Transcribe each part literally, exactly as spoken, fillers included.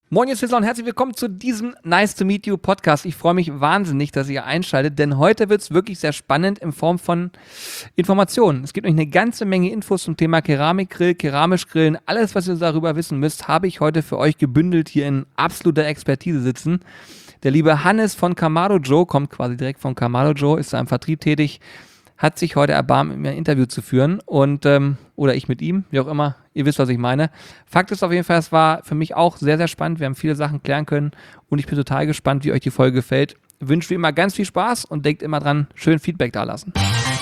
Moin, ihr Sizzler und herzlich willkommen zu diesem Nice to Meet You Podcast. Ich freue mich wahnsinnig, dass ihr einschaltet, denn heute wird es wirklich sehr spannend in Form von Informationen. Es gibt nämlich eine ganze Menge Infos zum Thema Keramikgrill, keramisch Grillen. Alles, was ihr darüber wissen müsst, habe ich heute für euch gebündelt hier in absoluter Expertise sitzen. Der liebe Hannes von Kamado Joe kommt quasi direkt von Kamado Joe, ist da im Vertrieb tätig, hat sich heute erbarmt, mit mir ein Interview zu führen und ähm, oder ich mit ihm, wie auch immer, ihr wisst, was ich meine. Fakt ist auf jeden Fall, es war für mich auch sehr, sehr spannend, wir haben viele Sachen klären können und ich bin total gespannt, wie euch die Folge gefällt. Wünsche wie immer ganz viel Spaß und denkt immer dran, schön Feedback da lassen.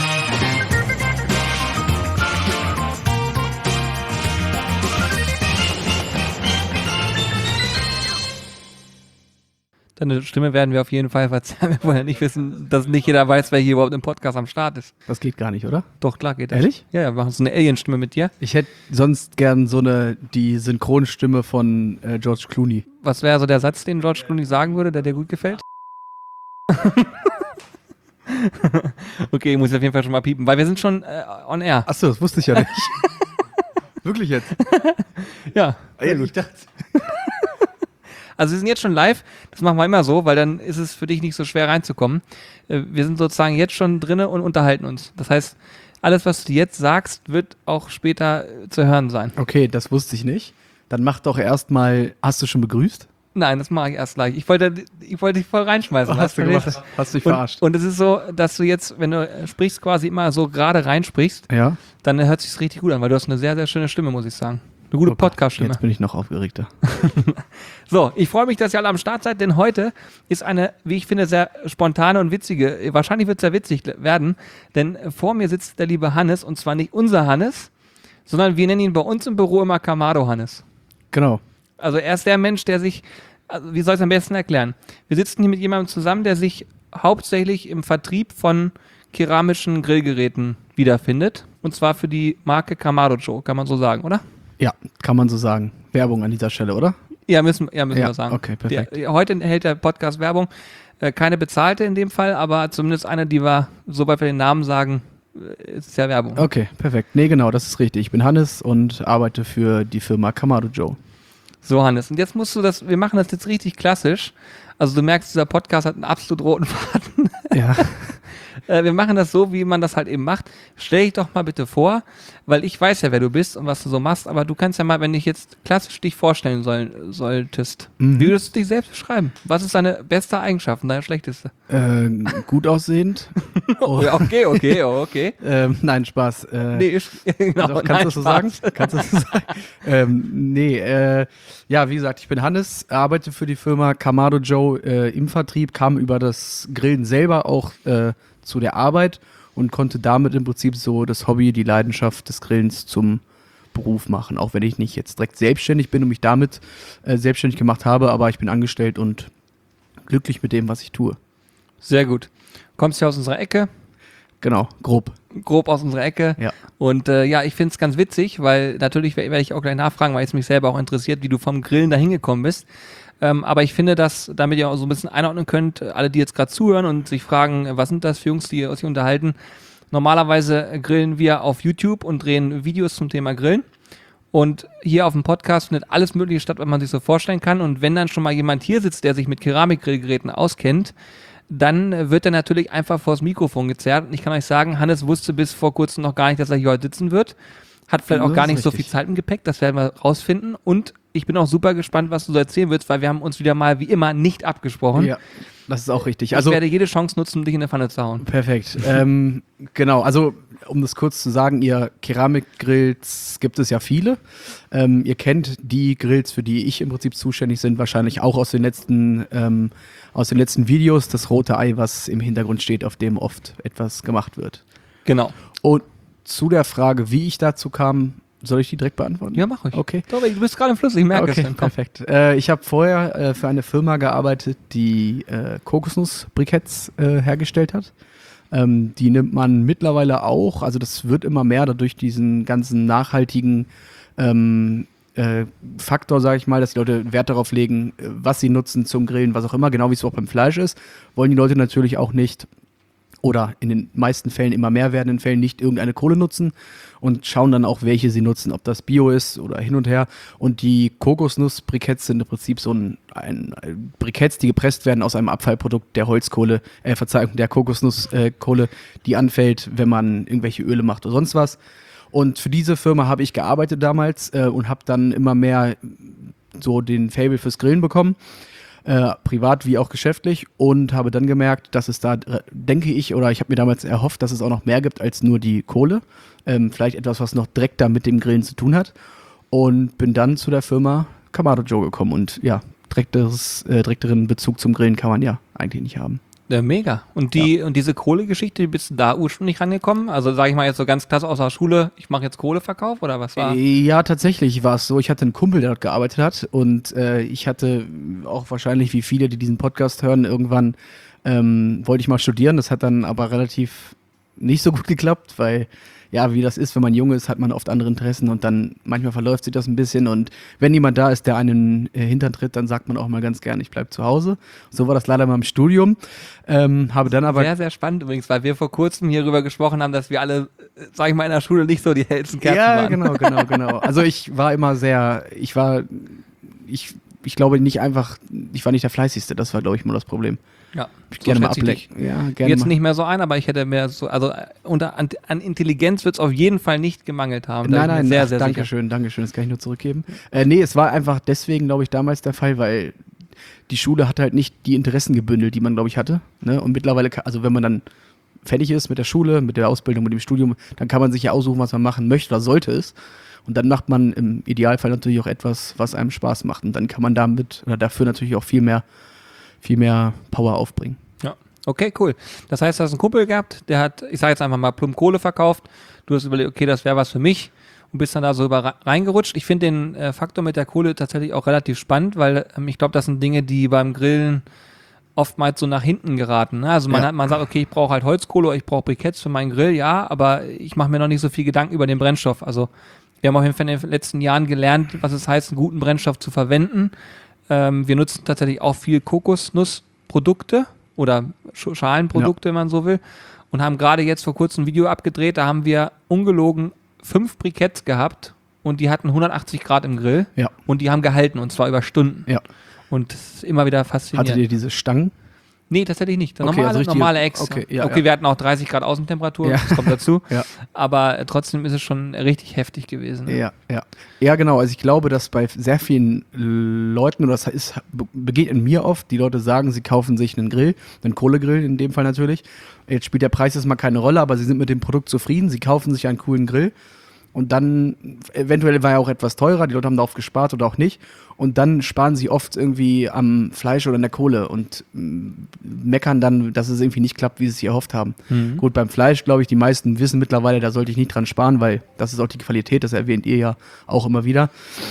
Deine Stimme werden wir auf jeden Fall verzeihen. Wir wollen ja nicht wissen, dass nicht jeder weiß, wer hier überhaupt im Podcast am Start ist. Das geht gar nicht, oder? Doch, klar geht das. Ehrlich? Ja, ja, wir machen so eine Alien-Stimme mit dir. Ich hätte sonst gern so eine, die Synchronstimme von äh, George Clooney. Was wäre so der Satz, den George Clooney sagen würde, der dir gut gefällt? Okay, ich muss auf jeden Fall schon mal piepen, weil wir sind schon äh, on air. Achso, das wusste ich ja nicht. Wirklich jetzt? Ja. Ja, ich dachte... Also wir sind jetzt schon live, das machen wir immer so, weil dann ist es für dich nicht so schwer reinzukommen. Wir sind sozusagen jetzt schon drinne und unterhalten uns. Das heißt, alles, was du jetzt sagst, wird auch später zu hören sein. Okay, das wusste ich nicht. Dann mach doch erstmal, hast du schon begrüßt? Nein, das mache ich erst gleich. Ich wollte, ich wollte dich voll reinschmeißen. Oh, hast du gemacht? Hast du dich und, verarscht? Und es ist so, dass du jetzt, wenn du sprichst, quasi immer so gerade reinsprichst, Ja. dann hört sich's richtig gut an, weil du hast eine sehr, sehr schöne Stimme, muss ich sagen. Eine gute Podcast-Stimme. Jetzt bin ich noch aufgeregter. So, ich freue mich, dass ihr alle am Start seid, denn heute ist eine, wie ich finde, sehr spontane und witzige, wahrscheinlich wird es sehr witzig werden, denn vor mir sitzt der liebe Hannes und zwar nicht unser Hannes, sondern wir nennen ihn bei uns im Büro immer Kamado Hannes. Genau. Also er ist der Mensch, der sich, also wie soll ich es am besten erklären? Wir sitzen hier mit jemandem zusammen, der sich hauptsächlich im Vertrieb von keramischen Grillgeräten wiederfindet und zwar für die Marke Kamado Joe, kann man so sagen, oder? Ja, kann man so sagen. Werbung an dieser Stelle, oder? Ja, müssen, ja, müssen ja, wir sagen. Okay, perfekt. Der, heute hält der Podcast Werbung. Äh, keine bezahlte in dem Fall, aber zumindest eine, die wir, sobald wir den Namen sagen, äh, ist ja Werbung. Okay, perfekt. Nee, genau, das ist richtig. Ich bin Hannes und arbeite für die Firma Kamado Joe. So, Hannes. Und jetzt musst du das, wir machen das jetzt richtig klassisch. Also du merkst, dieser Podcast hat einen absolut roten Faden. Ja. äh, wir machen das so, wie man das halt eben macht. Stell dich doch mal bitte vor, weil ich weiß ja, wer du bist und was du so machst, aber du kannst ja mal, wenn ich jetzt klassisch dich vorstellen soll, solltest, Mhm. wie würdest du dich selbst beschreiben? Was ist deine beste Eigenschaft und deine schlechteste? Äh, gut aussehend. Oh, ja, okay, okay, oh, okay. ähm, nein, Spaß. Äh, Nee, ich, genau, Doch, kannst nein, du das so Spaß. sagen? Kannst du das so sagen? ähm, nee, äh, ja, wie gesagt, ich bin Hannes, arbeite für die Firma Kamado Joe äh, im Vertrieb, kam über das Grillen selber auch äh, zu der Arbeit und konnte damit im Prinzip so das Hobby, die Leidenschaft des Grillens zum Beruf machen. Auch wenn ich nicht jetzt direkt selbstständig bin und mich damit äh, selbstständig gemacht habe, aber ich bin angestellt und glücklich mit dem, was ich tue. Sehr gut. Kommst ja aus unserer Ecke, Genau, grob. grob aus unserer Ecke. Ja. Und äh, ja, ich finde es ganz witzig, weil natürlich werde ich auch gleich nachfragen, weil es mich selber auch interessiert, wie du vom Grillen dahin gekommen bist. Ähm, aber ich finde, dass, damit ihr auch so ein bisschen einordnen könnt, alle, die jetzt gerade zuhören und sich fragen, äh, was sind das für Jungs, die sich unterhalten. Normalerweise grillen wir auf YouTube und drehen Videos zum Thema Grillen. Und hier auf dem Podcast findet alles Mögliche statt, was man sich so vorstellen kann. Und wenn dann schon mal jemand hier sitzt, der sich mit Keramikgrillgeräten auskennt, dann wird er natürlich einfach vors Mikrofon gezerrt. Und ich kann euch sagen, Hannes wusste bis vor kurzem noch gar nicht, dass er hier heute sitzen wird. Hat vielleicht auch Das gar ist nicht so richtig. viel Zeit im Gepäck, das werden wir rausfinden. Und ich bin auch super gespannt, was du so erzählen willst, weil wir haben uns wieder mal wie immer nicht abgesprochen. Ja, das ist auch richtig. Ich Also werde jede Chance nutzen, um dich in der Pfanne zu hauen. perfekt. ähm, genau, also um das kurz zu sagen, ihr Keramikgrills gibt es ja viele. Ähm, ihr kennt die Grills, für die ich im Prinzip zuständig bin, wahrscheinlich auch aus den letzten, ähm, aus den letzten Videos, das rote Ei, was im Hintergrund steht, auf dem oft etwas gemacht wird. Genau. Und zu der Frage, wie ich dazu kam, soll ich die direkt beantworten? Ja, mach ich. Okay. Doch, du bist gerade im Fluss, ich merke Okay, es. Dann. Komm. perfekt. Äh, ich habe vorher äh, für eine Firma gearbeitet, die äh, Kokosnuss-Briketts äh, hergestellt hat. Ähm, die nimmt man mittlerweile auch, also das wird immer mehr dadurch diesen ganzen nachhaltigen ähm, äh, Faktor, sage ich mal, dass die Leute Wert darauf legen, äh, was sie nutzen zum Grillen, was auch immer, genau wie es auch beim Fleisch ist, wollen die Leute natürlich auch nicht oder in den meisten Fällen, immer mehr werdenden Fällen, nicht irgendeine Kohle nutzen und schauen dann auch, welche sie nutzen, ob das Bio ist oder hin und her. Und die Kokosnuss-Briketts sind im Prinzip so ein, ein, ein Briketts, die gepresst werden aus einem Abfallprodukt der Holzkohle, äh, Verzeihung, der Kokosnusskohle, äh, die anfällt, wenn man irgendwelche Öle macht oder sonst was. Und für diese Firma habe ich gearbeitet damals äh, und habe dann immer mehr so den Faible fürs Grillen bekommen. Äh, privat wie auch geschäftlich, und habe dann gemerkt, dass es da, äh, denke ich, oder ich habe mir damals erhofft, dass es auch noch mehr gibt als nur die Kohle. Ähm, vielleicht etwas, was noch direkter mit dem Grillen zu tun hat. Und bin dann zu der Firma Kamado Joe gekommen. Und ja, direkteres, äh, direkteren Bezug zum Grillen kann man ja eigentlich nicht haben. Ja, mega. Und die ja. und diese Kohlegeschichte, wie bist du da ursprünglich rangekommen? Also sage ich mal jetzt so ganz klasse aus der Schule, ich mache jetzt Kohleverkauf oder was war? Ja, tatsächlich war es so. Ich hatte einen Kumpel, der dort gearbeitet hat, und äh, ich hatte auch wahrscheinlich wie viele, die diesen Podcast hören, irgendwann ähm, wollte ich mal studieren. Das hat dann aber relativ nicht so gut geklappt, weil ja, wie das ist, wenn man jung ist, hat man oft andere Interessen und dann manchmal verläuft sich das ein bisschen, und wenn jemand da ist, der einen äh, Hintern tritt, dann sagt man auch mal ganz gern, ich bleib zu Hause. So war das leider mal im Studium. Ähm, habe dann aber sehr, sehr spannend übrigens, weil wir vor kurzem hierüber gesprochen haben, dass wir alle, sag ich mal, in der Schule nicht so die hellsten Kerzen ja, waren. Ja, genau, genau, genau. Also ich war immer sehr, ich war, ich, ich glaube nicht einfach, ich war nicht der Fleißigste, das war, glaube ich, immer das Problem. Ja, ich so gerne mal ablenken. Ja, gerne jetzt mal. Nicht mehr so ein, aber ich hätte mehr so, also unter, an, an Intelligenz wird es auf jeden Fall nicht gemangelt haben. Nein, nein, sehr, ach, sehr danke schön, danke schön, das kann ich nur zurückgeben. Äh, nee, es war einfach deswegen, glaube ich, damals der Fall, weil die Schule hat halt nicht die Interessen gebündelt, die man, glaube ich, hatte. Ne? Und mittlerweile, also wenn man dann fertig ist mit der Schule, mit der Ausbildung, mit dem Studium, dann kann man sich ja aussuchen, was man machen möchte oder sollte es. Und dann macht man im Idealfall natürlich auch etwas, was einem Spaß macht. Und dann kann man damit oder dafür natürlich auch viel mehr, viel mehr Power aufbringen. Ja, okay, cool. Das heißt, du hast einen Kumpel gehabt, der hat, ich sage jetzt einfach mal, plump Kohle verkauft. Du hast überlegt, okay, das wäre was für mich, und bist dann da so über reingerutscht. Ich finde den äh, Faktor mit der Kohle tatsächlich auch relativ spannend, weil ähm, ich glaube, das sind Dinge, die beim Grillen oftmals so nach hinten geraten. Ne? Also man, ja. hat, man sagt, okay, ich brauche halt Holzkohle, ich brauche Briketts für meinen Grill, ja, aber ich mache mir noch nicht so viel Gedanken über den Brennstoff. Also wir haben auf jeden Fall in den letzten Jahren gelernt, was es heißt, einen guten Brennstoff zu verwenden. Ähm, wir nutzen tatsächlich auch viel Kokosnussprodukte oder Schalenprodukte, ja. wenn man so will, und haben gerade jetzt vor kurzem ein Video abgedreht, da haben wir ungelogen fünf Briketts gehabt und die hatten hundertachtzig Grad im Grill, ja. und die haben gehalten, und zwar über Stunden. Ja. Und das ist immer wieder faszinierend. Hattet ihr diese Stangen? Nee, tatsächlich nicht. Okay, Normale, also normale Ex. Okay, ja, okay ja. wir hatten auch dreißig Grad Außentemperatur, ja. das kommt dazu. ja. Aber äh, trotzdem ist es schon richtig heftig gewesen. Ne? Ja, ja. Ja, genau. Also ich glaube, dass bei sehr vielen Leuten, oder das ist, begegnet mir oft, die Leute sagen, sie kaufen sich einen Grill, einen Kohlegrill in dem Fall natürlich. Jetzt spielt der Preis jetzt mal keine Rolle, aber sie sind mit dem Produkt zufrieden, sie kaufen sich einen coolen Grill. Und dann, eventuell war er auch etwas teurer, die Leute haben darauf gespart oder auch nicht. Und dann sparen sie oft irgendwie am Fleisch oder an der Kohle und meckern dann, dass es irgendwie nicht klappt, wie sie es sich erhofft haben. Mhm. Gut, beim Fleisch, glaube ich, die meisten wissen mittlerweile, da sollte ich nicht dran sparen, weil das ist auch die Qualität, das erwähnt ihr ja auch immer wieder.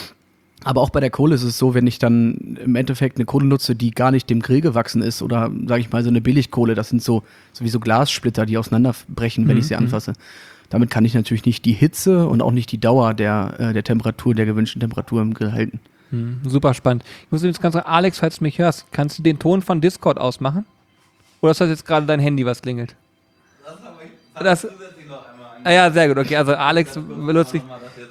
Aber auch bei der Kohle ist es so, wenn ich dann im Endeffekt eine Kohle nutze, die gar nicht dem Grill gewachsen ist, oder sage ich mal so eine Billigkohle, das sind so, so wie so Glassplitter, die auseinanderbrechen, wenn mhm. ich sie anfasse. Damit kann ich natürlich nicht die Hitze und auch nicht die Dauer der, äh, der Temperatur, der gewünschten Temperatur im Grill halten. Hm, super spannend. Ich muss jetzt ganz sagen, Alex, falls du mich hörst, kannst du den Ton von Discord ausmachen? Oder ist das jetzt gerade dein Handy, was klingelt? Das habe ich das, zusätzlich noch einmal an. Ah ja, sehr gut. Okay, also Alex benutzt dich.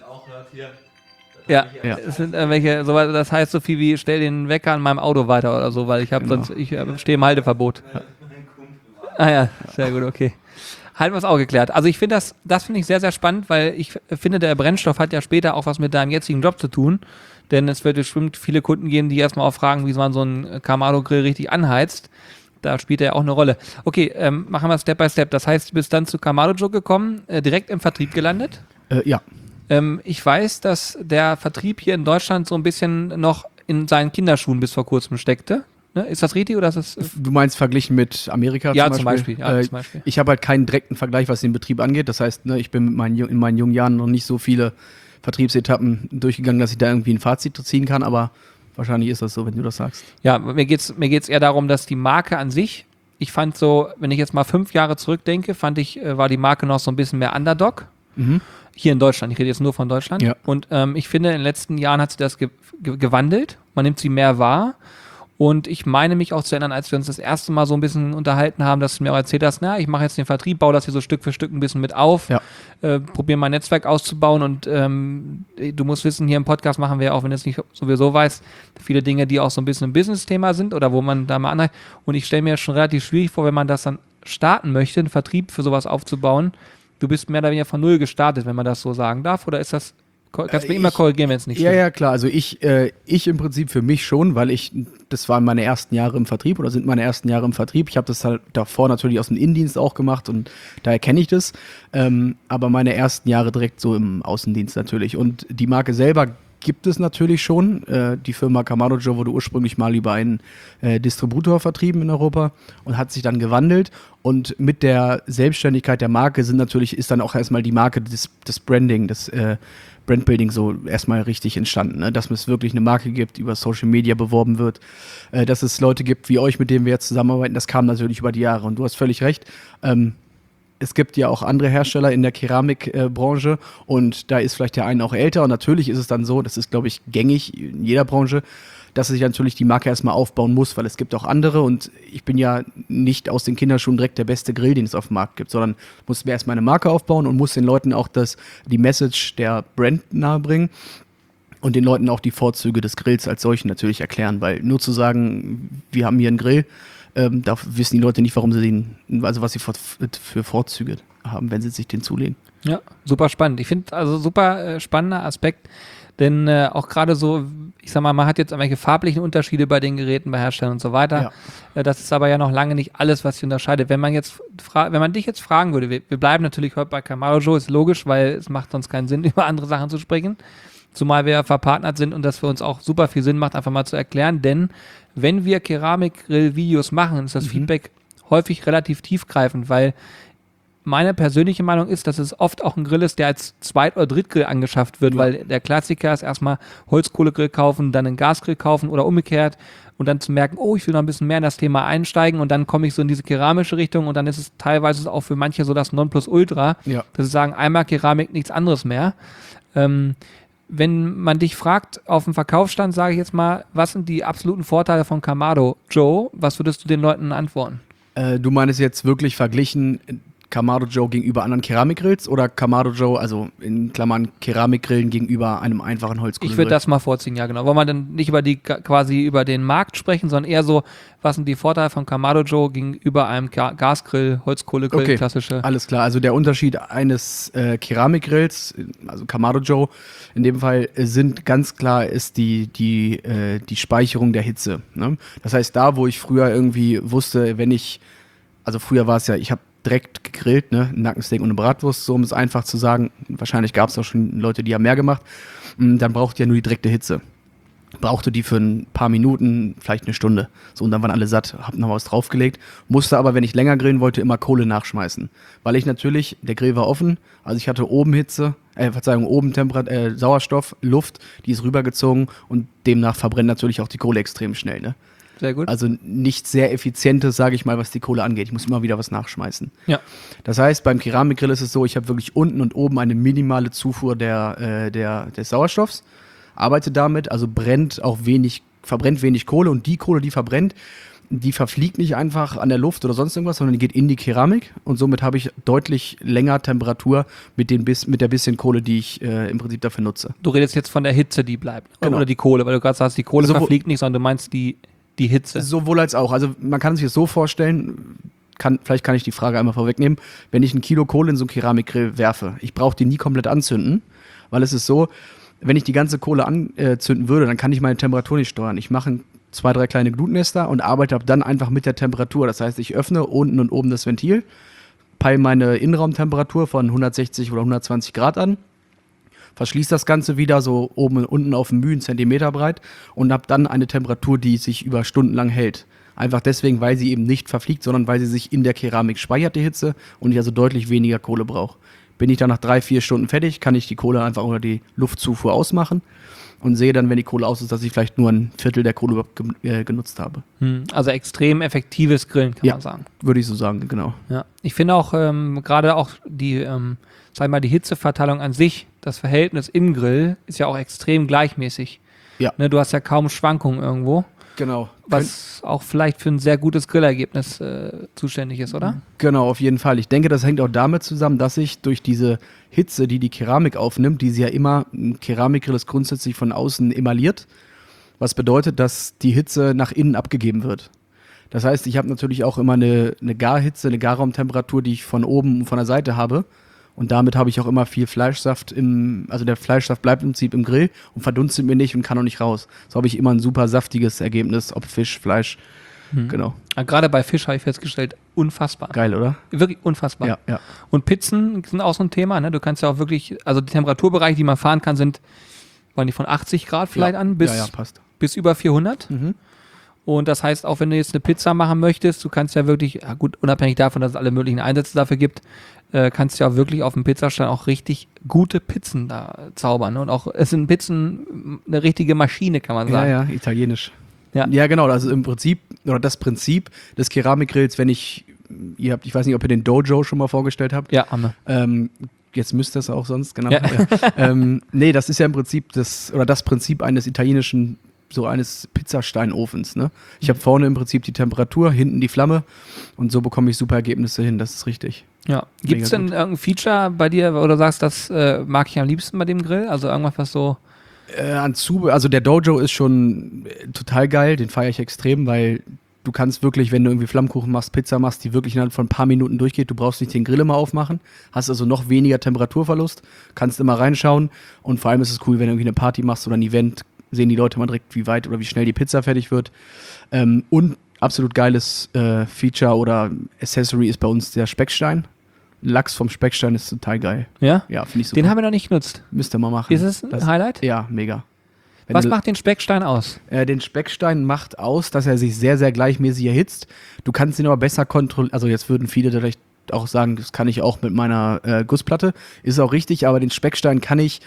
Ja, ja, es sind irgendwelche, so, das heißt so viel wie, stell den Wecker an meinem Auto weiter oder so, weil ich habe genau. sonst, ich äh, stehe im Halteverbot. Ja. Ah ja, sehr gut, okay. Halten wir es auch geklärt. Also ich finde das, das finde ich sehr, sehr spannend, weil ich finde, der Brennstoff hat ja später auch was mit deinem jetzigen Job zu tun. Denn es wird bestimmt viele Kunden geben, die erstmal auch fragen, wie man so einen Kamado-Grill richtig anheizt. Da spielt er ja auch eine Rolle. Okay, ähm, machen wir Step by Step. Das heißt, du bist dann zu Kamado Joe gekommen, äh, direkt im Vertrieb gelandet? Äh, ja. Ähm, ich weiß, dass der Vertrieb hier in Deutschland so ein bisschen noch in seinen Kinderschuhen bis vor kurzem steckte. Ne? Ist das richtig oder ist das? Du meinst verglichen mit Amerika ja, zum Beispiel? Zum Beispiel. Ja, äh, zum Beispiel. Ich habe halt keinen direkten Vergleich, was den Betrieb angeht. Das heißt, ne, ich bin mit meinen, in meinen jungen Jahren noch nicht so viele Vertriebsetappen durchgegangen, dass ich da irgendwie ein Fazit ziehen kann, aber wahrscheinlich ist das so, wenn du das sagst. Ja, mir geht's, mir geht's eher darum, dass die Marke an sich, ich fand so, wenn ich jetzt mal fünf Jahre zurückdenke, fand ich, war die Marke noch so ein bisschen mehr Underdog. Mhm. Hier in Deutschland, ich rede jetzt nur von Deutschland. Ja. Und ähm, ich finde, in den letzten Jahren hat sie das ge- ge- gewandelt. Man nimmt sie mehr wahr. Und ich meine mich auch zu erinnern, als wir uns das erste Mal so ein bisschen unterhalten haben, dass du mir auch erzählt hast, na, ich mache jetzt den Vertrieb, baue das hier so Stück für Stück ein bisschen mit auf, Ja. äh, probiere mein Netzwerk auszubauen und ähm, du musst wissen, hier im Podcast machen wir, auch wenn du es nicht sowieso weißt, viele Dinge, die auch so ein bisschen ein Business-Thema sind oder wo man da mal anreicht. Und ich stelle mir schon relativ schwierig vor, wenn man das dann starten möchte, einen Vertrieb für sowas aufzubauen. Du bist mehr oder weniger von Null gestartet, wenn man das so sagen darf, oder ist das, kannst du mich immer korrigieren, wenn es nicht Ja, stimmt? ja, klar. Also ich, äh, ich im Prinzip für mich schon, weil ich, das waren meine ersten Jahre im Vertrieb oder sind meine ersten Jahre im Vertrieb. Ich habe das halt davor natürlich aus dem Innendienst auch gemacht und daher kenne ich das. Ähm, aber meine ersten Jahre direkt so im Außendienst natürlich. Und die Marke selber gibt es natürlich schon. Äh, die Firma Kamado Joe wurde ursprünglich mal über einen äh, Distributor vertrieben in Europa und hat sich dann gewandelt. Und mit der Selbstständigkeit der Marke sind natürlich, ist dann auch erstmal die Marke des, des Branding, des äh, Brandbuilding so erstmal richtig entstanden, ne? Dass es wirklich eine Marke gibt, die über Social Media beworben wird, äh, dass es Leute gibt wie euch, mit denen wir jetzt zusammenarbeiten, das kam natürlich über die Jahre. Und du hast völlig recht, ähm, es gibt ja auch andere Hersteller in der Keramikbranche äh, und da ist vielleicht der eine auch älter und natürlich ist es dann so, das ist glaube ich gängig in jeder Branche, dass sich natürlich die Marke erstmal aufbauen muss, weil es gibt auch andere und ich bin ja nicht aus den Kinderschuhen direkt der beste Grill, den es auf dem Markt gibt, sondern muss mir erstmal eine Marke aufbauen und muss den Leuten auch das, die Message der Brand nahebringen und den Leuten auch die Vorzüge des Grills als solchen natürlich erklären, weil nur zu sagen, wir haben hier einen Grill, ähm, da wissen die Leute nicht, warum sie den, also was sie für, für Vorzüge haben, wenn sie sich den zulegen. Ja, super spannend. Ich finde also super äh, spannender Aspekt, denn äh, auch gerade so, ich sag mal, man hat jetzt irgendwelche farblichen Unterschiede bei den Geräten, bei Herstellern und so weiter. Ja. Äh, das ist aber ja noch lange nicht alles, was sich unterscheidet. Wenn man jetzt, fra- wenn man dich jetzt fragen würde, wir, wir bleiben natürlich heute bei Kamado Joe, ist logisch, weil es macht sonst keinen Sinn, über andere Sachen zu sprechen. Zumal wir ja verpartnert sind und das für uns auch super viel Sinn macht, einfach mal zu erklären. Denn wenn wir Keramikgrill-Videos machen, ist das Mhm. Feedback häufig relativ tiefgreifend, weil meine persönliche Meinung ist, dass es oft auch ein Grill ist, der als Zweit- oder Drittgrill angeschafft wird, Ja. weil der Klassiker ist erstmal Holzkohlegrill kaufen, dann einen Gasgrill kaufen oder umgekehrt und dann zu merken, oh, ich will noch ein bisschen mehr in das Thema einsteigen und dann komme ich so in diese keramische Richtung und dann ist es teilweise auch für manche so das Nonplusultra, Ja. dass sie sagen, einmal Keramik, nichts anderes mehr. Ähm, wenn man dich fragt, auf dem Verkaufsstand, sage ich jetzt mal, was sind die absoluten Vorteile von Kamado Joe, was würdest du den Leuten antworten? Äh, du meinst jetzt wirklich verglichen Kamado Joe gegenüber anderen Keramikgrills oder Kamado Joe, also in Klammern Keramikgrillen gegenüber einem einfachen Holzkohlegrill? Ich würde das mal vorziehen, ja genau. Wollen wir dann nicht über die quasi über den Markt sprechen, sondern eher so, was sind die Vorteile von Kamado Joe gegenüber einem Ga- Gasgrill, Holzkohlegrill, Okay, klassische. alles klar. Also der Unterschied eines äh, Keramikgrills, also Kamado Joe, in dem Fall äh, sind ganz klar ist die, die, äh, die Speicherung der Hitze. Ne? Das heißt, da, wo ich früher irgendwie wusste, wenn ich, also früher war es ja, ich habe direkt gegrillt, ne, ein Nackensteak und eine Bratwurst, so um es einfach zu sagen. Wahrscheinlich gab es auch schon Leute, die haben mehr gemacht. Mm, Dann braucht ihr ja nur die direkte Hitze. Brauchte die für ein paar Minuten, vielleicht eine Stunde. So, und dann waren alle satt, hab noch was draufgelegt. Musste aber, wenn ich länger grillen wollte, immer Kohle nachschmeißen. Weil ich natürlich, der Grill war offen, also ich hatte oben Hitze, äh, Verzeihung, oben Temperat äh, Sauerstoff, Luft, die ist rübergezogen und demnach verbrennt natürlich auch die Kohle extrem schnell, ne? Sehr gut. Also nicht sehr effizientes, sage ich mal, was die Kohle angeht. Ich muss immer wieder was nachschmeißen. Ja. Das heißt, beim Keramikgrill ist es so, ich habe wirklich unten und oben eine minimale Zufuhr der, äh, der, des Sauerstoffs, arbeite damit, also brennt auch wenig, verbrennt wenig Kohle und die Kohle, die verbrennt, die verfliegt nicht einfach an der Luft oder sonst irgendwas, sondern die geht in die Keramik und somit habe ich deutlich länger Temperatur mit, den bis, mit der bisschen Kohle, die ich äh, im Prinzip dafür nutze. Du redest jetzt von der Hitze, die bleibt. Genau. Oder die Kohle, weil du gerade sagst, die Kohle Sowohl- verfliegt nicht, sondern du meinst die, die Hitze. Sowohl als auch. Also man kann sich das so vorstellen, kann, vielleicht kann ich die Frage einmal vorwegnehmen, wenn ich ein Kilo Kohle in so einen Keramikgrill werfe, ich brauche die nie komplett anzünden, weil es ist so, wenn ich die ganze Kohle anzünden würde, dann kann ich meine Temperatur nicht steuern. Ich mache zwei, drei kleine Glutnester und arbeite ab dann einfach mit der Temperatur. Das heißt, ich öffne unten und oben das Ventil, peile meine Innenraumtemperatur von hundertsechzig oder hundertzwanzig Grad an, verschließe das Ganze wieder so oben und unten auf dem Mühe, einen Zentimeter breit und habe dann eine Temperatur, die sich über Stunden lang hält. Einfach deswegen, weil sie eben nicht verfliegt, sondern weil sie sich in der Keramik speichert, die Hitze, und ich also deutlich weniger Kohle brauche. Bin ich dann nach drei, vier Stunden fertig, kann ich die Kohle einfach unter die Luftzufuhr ausmachen und sehe dann, wenn die Kohle aus ist, dass ich vielleicht nur ein Viertel der Kohle überhaupt ge- äh, genutzt habe. Hm, also extrem effektives Grillen, kann Ja. man sagen. Würde ich so sagen, genau. Ja. Ich finde auch ähm, gerade auch die, ähm, sag ich mal, die Hitzeverteilung an sich, das Verhältnis im Grill ist ja auch extrem gleichmäßig. Ja. Ne, du hast ja kaum Schwankungen irgendwo. Genau. Was auch vielleicht für ein sehr gutes Grillergebnis äh, zuständig ist, oder? Genau, auf jeden Fall. Ich denke, das hängt auch damit zusammen, dass sich durch diese Hitze, die die Keramik aufnimmt, die sie ja immer, ein Keramikgrill ist grundsätzlich von außen emailliert, was bedeutet, dass die Hitze nach innen abgegeben wird. Das heißt, ich habe natürlich auch immer eine, eine Garhitze, eine Garraumtemperatur, die ich von oben und von der Seite habe. Und damit habe ich auch immer viel Fleischsaft im, also der Fleischsaft bleibt im Prinzip im Grill und verdunstet mir nicht und kann auch nicht raus. So habe ich immer ein super saftiges Ergebnis, ob Fisch, Fleisch, mhm. genau. Ja, gerade bei Fisch habe ich festgestellt, unfassbar. Geil, oder? Wirklich unfassbar. Ja, ja. Und Pizzen sind auch so ein Thema, ne? Du kannst ja auch wirklich, also die Temperaturbereiche, die man fahren kann, sind, waren die von achtzig Grad vielleicht ja. an bis, ja, ja, passt. bis über vierhundert. Mhm. Und das heißt, auch wenn du jetzt eine Pizza machen möchtest, du kannst ja wirklich, ja gut, unabhängig davon, dass es alle möglichen Einsätze dafür gibt, äh, kannst du ja wirklich auf dem Pizzastein auch richtig gute Pizzen da zaubern. Ne? Und auch, es sind Pizzen eine richtige Maschine, kann man sagen. Ja, ja, italienisch. Ja, ja genau, also im Prinzip, oder das Prinzip des Keramikgrills, wenn ich, ihr habt, ich weiß nicht, ob ihr den Dojo schon mal vorgestellt habt. Ja, haben wir. Ähm, jetzt müsst ihr es auch sonst, genau. Ja. Ja. ähm, nee, das ist ja im Prinzip das, oder das Prinzip eines italienischen, so eines Pizzasteinofens, ne? Ich habe vorne im Prinzip die Temperatur, hinten die Flamme und so bekomme ich super Ergebnisse hin, das ist richtig. Ja. Gibt es denn gut. irgendein Feature bei dir, wo du sagst, das äh, mag ich am liebsten bei dem Grill? Also irgendwas, was so... Äh, an Zube, also der Dojo ist schon äh, total geil, den feiere ich extrem, weil du kannst wirklich, wenn du irgendwie Flammkuchen machst, Pizza machst, die wirklich innerhalb von ein paar Minuten durchgeht, du brauchst nicht den Grill immer aufmachen, hast also noch weniger Temperaturverlust, kannst immer reinschauen und vor allem ist es cool, wenn du irgendwie eine Party machst oder ein Event, sehen die Leute mal direkt, wie weit oder wie schnell die Pizza fertig wird. Ähm, und absolut geiles äh, Feature oder Accessory ist bei uns der Speckstein. Lachs vom Speckstein ist total geil. Ja? Ja, finde ich super. Den haben wir noch nicht genutzt. Müsst ihr mal machen. Ist es ein das, Highlight? Ja, mega. Wenn Was du, macht den Speckstein aus? Äh, den Speckstein macht aus, dass er sich sehr, sehr gleichmäßig erhitzt. Du kannst ihn aber besser kontrollieren. Also jetzt würden viele vielleicht auch sagen, das kann ich auch mit meiner äh, Gussplatte. Ist auch richtig, aber den Speckstein kann ich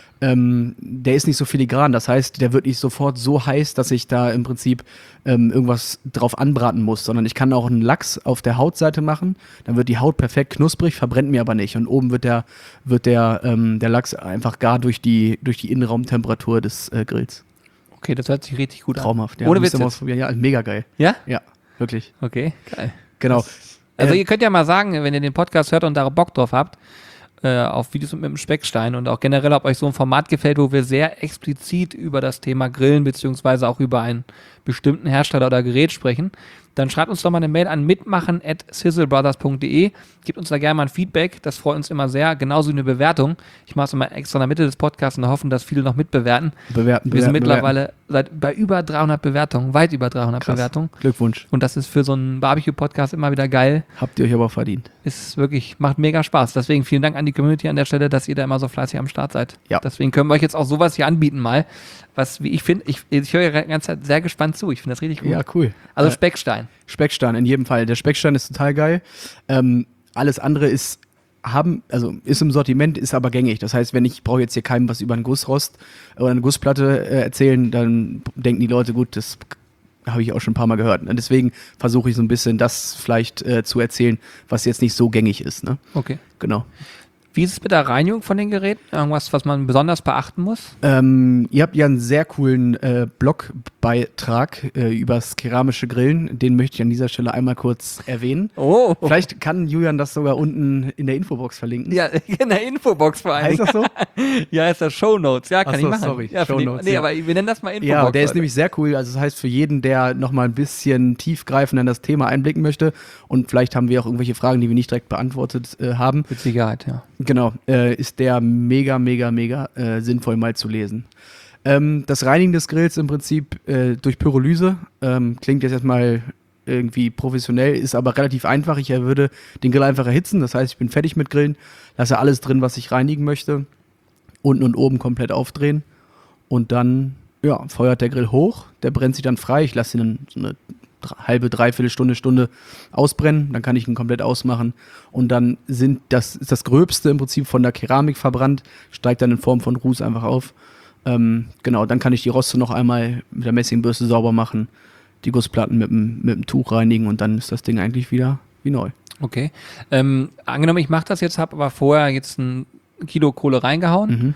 Ähm, der ist nicht so filigran, das heißt, der wird nicht sofort so heiß, dass ich da im Prinzip ähm, irgendwas drauf anbraten muss, sondern ich kann auch einen Lachs auf der Hautseite machen, dann wird die Haut perfekt knusprig, verbrennt mir aber nicht und oben wird der, wird der, ähm, der Lachs einfach gar durch die, durch die Innenraumtemperatur des äh, Grills. Okay, das hört sich richtig gut Traumhaft, an. ja. Ohne Witz Müsst ihr mal jetzt. ausprobieren. Ja, mega geil. Ja? Ja, wirklich. Okay, geil. Genau. Also Äh, ihr könnt ja mal sagen, wenn ihr den Podcast hört und da Bock drauf habt, äh, auf Videos mit dem Speckstein und auch generell, ob euch so ein Format gefällt, wo wir sehr explizit über das Thema Grillen beziehungsweise auch über einen bestimmten Hersteller oder Gerät sprechen, dann schreibt uns doch mal eine Mail an mitmachen at sizzlebrothers punkt de. Gebt uns da gerne mal ein Feedback, das freut uns immer sehr. Genauso wie eine Bewertung. Ich mache es immer extra in der Mitte des Podcasts und hoffe, dass viele noch mitbewerten. bewerten, Wir sind bewerten, mittlerweile seit bei über dreihundert Bewertungen, weit über dreihundert Krass. Bewertungen. Glückwunsch. Und das ist für so einen Barbecue-Podcast immer wieder geil. Habt ihr euch aber verdient. Ist wirklich, macht mega Spaß. Deswegen vielen Dank an die Community an der Stelle, dass ihr da immer so fleißig am Start seid. Ja. Deswegen können wir euch jetzt auch sowas hier anbieten mal. Was, wie ich finde, ich, ich höre ja die ganze Zeit sehr gespannt zu. Ich finde das richtig gut. Ja, cool. Also Äh, Speckstein. Speckstein, in jedem Fall. Der Speckstein ist total geil. Ähm, alles andere ist haben, also ist im Sortiment, ist aber gängig. Das heißt, wenn ich brauche jetzt hier keinem was über einen Gussrost oder eine Gussplatte äh, erzählen, dann denken die Leute, gut, das habe ich auch schon ein paar Mal gehört. Und deswegen versuche ich so ein bisschen das vielleicht äh, zu erzählen, was jetzt nicht so gängig ist. Ne? Okay. Genau. Wie ist es mit der Reinigung von den Geräten? Irgendwas, was man besonders beachten muss? Ähm, ihr habt ja einen sehr coolen äh, Blogbeitrag äh, übers keramische Grillen. Den möchte ich an dieser Stelle einmal kurz erwähnen. Oh. Vielleicht kann Julian das sogar unten in der Infobox verlinken. Ja, in der Infobox vor allem. Heißt das so? Ja, ist das Shownotes. Ja, kann Ach so, ich machen. sorry, Ja, finde Shownotes, ich, nee, ja. aber wir nennen das mal Infobox. Ja, der ist Leute. nämlich sehr cool. Also das heißt, für jeden, der nochmal ein bisschen tiefgreifend in das Thema einblicken möchte und vielleicht haben wir auch irgendwelche Fragen, die wir nicht direkt beantwortet äh, haben. Mit Sicherheit, ja. Genau, äh, ist der mega, mega, mega äh, sinnvoll mal zu lesen. Ähm, das Reinigen des Grills im Prinzip äh, durch Pyrolyse ähm, klingt jetzt erstmal irgendwie professionell, ist aber relativ einfach. Ich würde den Grill einfach erhitzen, das heißt, ich bin fertig mit Grillen, lasse alles drin, was ich reinigen möchte, unten und oben komplett aufdrehen und dann ja, feuert der Grill hoch, der brennt sich dann frei, ich lasse ihn dann so eine halbe, dreiviertel Stunde, Stunde ausbrennen, dann kann ich ihn komplett ausmachen und dann sind das, ist das Gröbste im Prinzip von der Keramik verbrannt, steigt dann in Form von Ruß einfach auf. Ähm, genau, dann kann ich die Roste noch einmal mit der Messingbürste sauber machen, die Gussplatten mit dem, mit dem Tuch reinigen und dann ist das Ding eigentlich wieder wie neu. Okay. Ähm, angenommen, ich mache das jetzt, habe aber vorher jetzt ein Kilo Kohle reingehauen. Mhm.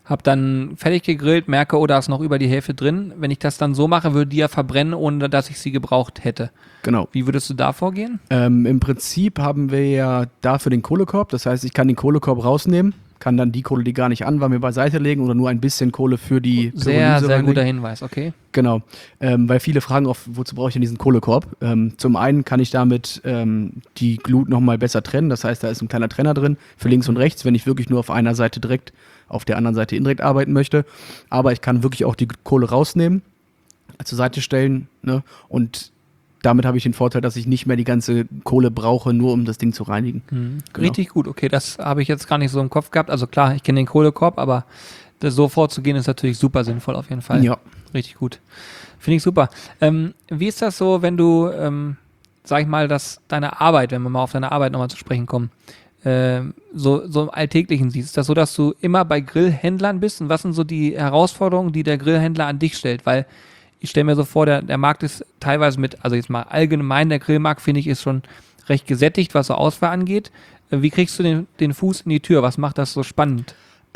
habe dann fertig gegrillt, merke, oh, da ist noch über die Hälfte drin. Wenn ich das dann so mache, würde die ja verbrennen, ohne dass ich sie gebraucht hätte. Genau. Wie würdest du da vorgehen? Ähm, Im Prinzip haben wir ja dafür den Kohlekorb. Das heißt, ich kann den Kohlekorb rausnehmen, kann dann die Kohle, die gar nicht an war, mir beiseite legen oder nur ein bisschen Kohle für die Sehr, Pyrolyse sehr reinlegen. guter Hinweis, okay. Genau, ähm, weil viele fragen auch, wozu brauche ich denn diesen Kohlekorb? Ähm, zum einen kann ich damit ähm, die Glut nochmal besser trennen, das heißt, da ist ein kleiner Trenner drin für links und rechts, wenn ich wirklich nur auf einer Seite direkt, auf der anderen Seite indirekt arbeiten möchte. Aber ich kann wirklich auch die Kohle rausnehmen, zur Seite stellen, ne? Und damit habe ich den Vorteil, dass ich nicht mehr die ganze Kohle brauche, nur um das Ding zu reinigen. Mhm. Genau. Richtig gut, okay, das habe ich jetzt gar nicht so im Kopf gehabt. Also klar, ich kenne den Kohlekorb, aber das so vorzugehen ist natürlich super sinnvoll auf jeden Fall. Ja. Richtig gut. Finde ich super. Ähm, wie ist das so, wenn du, ähm, sag ich mal, dass deine Arbeit, wenn wir mal auf deine Arbeit nochmal zu sprechen kommen, ähm, so, so im Alltäglichen siehst? Ist das so, dass du immer bei Grillhändlern bist? Und was sind so die Herausforderungen, die der Grillhändler an dich stellt? Weil ich stelle mir so vor, der, der Markt ist teilweise mit, also jetzt mal allgemein, der Grillmarkt, finde ich, ist schon recht gesättigt, was so Auswahl angeht. Äh, Wie kriegst du den, den Fuß in die Tür? Was macht das so spannend?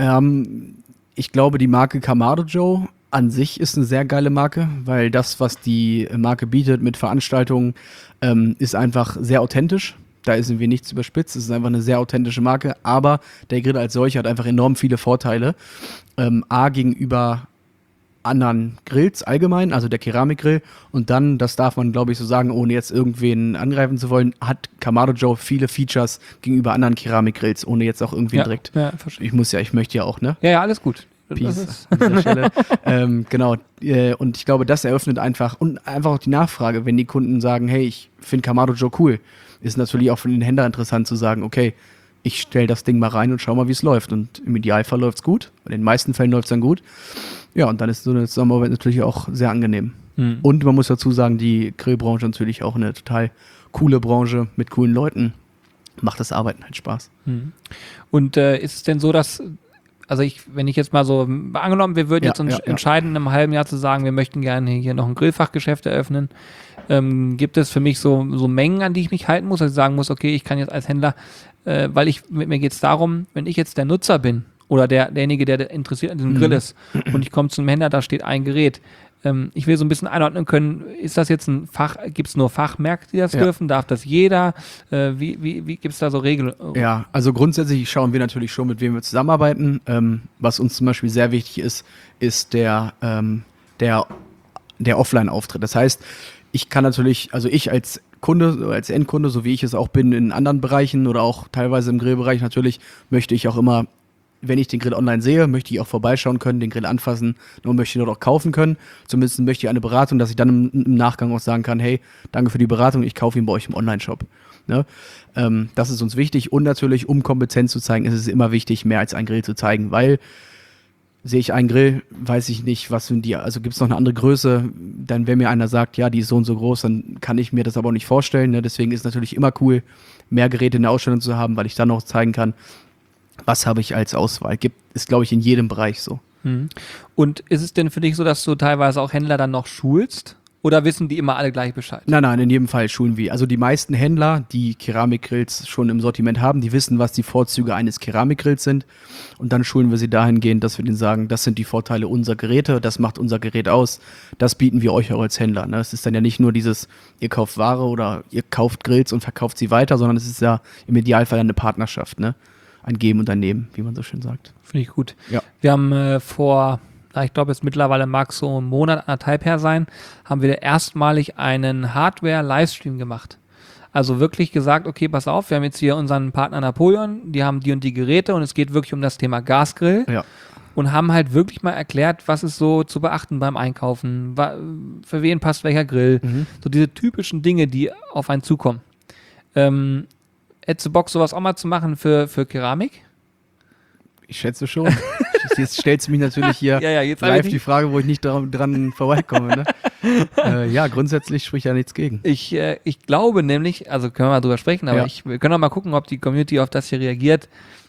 Ähm, ich glaube, die Marke Kamado Joe an sich ist eine sehr geile Marke, weil das, was die Marke bietet mit Veranstaltungen, ähm, ist einfach sehr authentisch. Da ist irgendwie nichts überspitzt, es ist einfach eine sehr authentische Marke, aber der Grill als solcher hat einfach enorm viele Vorteile. Ähm, A, gegenüber anderen Grills allgemein, also der Keramikgrill, und dann, das darf man glaube ich so sagen, ohne jetzt irgendwen angreifen zu wollen, hat Kamado Joe viele Features gegenüber anderen Keramikgrills, ohne jetzt auch irgendwie Ja, direkt, ja, verstehe. ich muss ja, ich möchte ja auch, ne? Ja, ja, alles gut. Das Peace ist, an dieser Stelle. ähm, genau, äh, und ich glaube, das eröffnet einfach, und einfach auch die Nachfrage, wenn die Kunden sagen, hey, ich finde Kamado Joe cool, ist natürlich auch für den Händler interessant zu sagen, okay, ich stelle das Ding mal rein und schau mal, wie es läuft. Und im Idealfall läuft es gut, in den meisten Fällen läuft es dann gut. Ja, und dann ist so eine Zusammenarbeit natürlich auch sehr angenehm. hm. Und man muss dazu sagen, die Grillbranche natürlich auch eine total coole Branche mit coolen Leuten. Macht das Arbeiten halt Spaß. Hm. Und äh, ist es denn so, dass, also ich, wenn ich jetzt mal so, angenommen, wir würden Ja, jetzt uns ja, ja. entscheiden, in einem halben Jahr zu sagen, wir möchten gerne hier noch ein Grillfachgeschäft eröffnen, ähm, gibt es für mich so, so Mengen, an die ich mich halten muss, dass ich sagen muss, okay, ich kann jetzt als Händler, äh, weil ich, mit mir geht es darum, wenn ich jetzt der Nutzer bin oder der, derjenige, der interessiert an diesem Mhm. Grill ist und ich komme zu einem Händler, da steht ein Gerät, ähm, ich will so ein bisschen einordnen können, ist das jetzt ein Fach, gibt es nur Fachmärkte, die das Ja. dürfen, darf das jeder, äh, wie, wie, wie gibt es da so Regeln? Ja, also grundsätzlich schauen wir natürlich schon, mit wem wir zusammenarbeiten. Ähm, was uns zum Beispiel sehr wichtig ist, ist der, ähm, der, der Offline-Auftritt. Das heißt, ich kann natürlich, also ich als Kunde, als Endkunde, so wie ich es auch bin in anderen Bereichen oder auch teilweise im Grillbereich natürlich, möchte ich auch immer, wenn ich den Grill online sehe, möchte ich auch vorbeischauen können, den Grill anfassen und möchte ihn dort auch kaufen können. Zumindest möchte ich eine Beratung, dass ich dann im, im Nachgang auch sagen kann, hey, danke für die Beratung, ich kaufe ihn bei euch im Online-Shop. Ne? Ähm, das ist uns wichtig und natürlich, um Kompetenz zu zeigen, ist es immer wichtig, mehr als einen Grill zu zeigen, weil sehe ich einen Grill, weiß ich nicht, was sind die, also gibt es noch eine andere Größe, dann wenn mir einer sagt, ja, die ist so und so groß, dann kann ich mir das aber auch nicht vorstellen, ne? Deswegen ist es natürlich immer cool, mehr Geräte in der Ausstellung zu haben, weil ich dann auch zeigen kann, was habe ich als Auswahl. Gibt, ist, glaube ich, in jedem Bereich so. Mhm. Und ist es denn für dich so, dass du teilweise auch Händler dann noch schulst? Oder wissen die immer alle gleich Bescheid? Nein, nein, in jedem Fall schulen wir. Also die meisten Händler, die Keramikgrills schon im Sortiment haben, die wissen, was die Vorzüge eines Keramikgrills sind. Und dann schulen wir sie dahingehend, dass wir denen sagen, das sind die Vorteile unserer Geräte, das macht unser Gerät aus, das bieten wir euch auch als Händler. Ne? Es ist dann ja nicht nur dieses, ihr kauft Ware oder ihr kauft Grills und verkauft sie weiter, sondern es ist ja im Idealfall eine Partnerschaft, ne? Ein Geben und ein Nehmen, wie man so schön sagt. Finde ich gut. Ja. Wir haben äh, vor, na, ich glaube jetzt mittlerweile mag es so ein Monat, anderthalb her sein, haben wir erstmalig einen Hardware-Livestream gemacht. Also wirklich gesagt, okay, pass auf, wir haben jetzt hier unseren Partner Napoleon, die haben die und die Geräte und es geht wirklich um das Thema Gasgrill. Ja. Und haben halt wirklich mal erklärt, was ist so zu beachten beim Einkaufen, wa- für wen passt welcher Grill. Mhm. So diese typischen Dinge, die auf einen zukommen. Ähm, hättest du Bock, sowas auch mal zu machen für, für Keramik? Ich schätze schon. Jetzt stellst du mich natürlich hier Ja, ja, jetzt hab live ich nicht- die Frage, wo ich nicht dran, dran vorbeikomme. Ne? äh, ja, grundsätzlich spricht ja nichts gegen. Ich, äh, ich glaube nämlich, also können wir mal drüber sprechen, aber Ja. ich, wir können auch mal gucken, ob die Community auf das hier reagiert.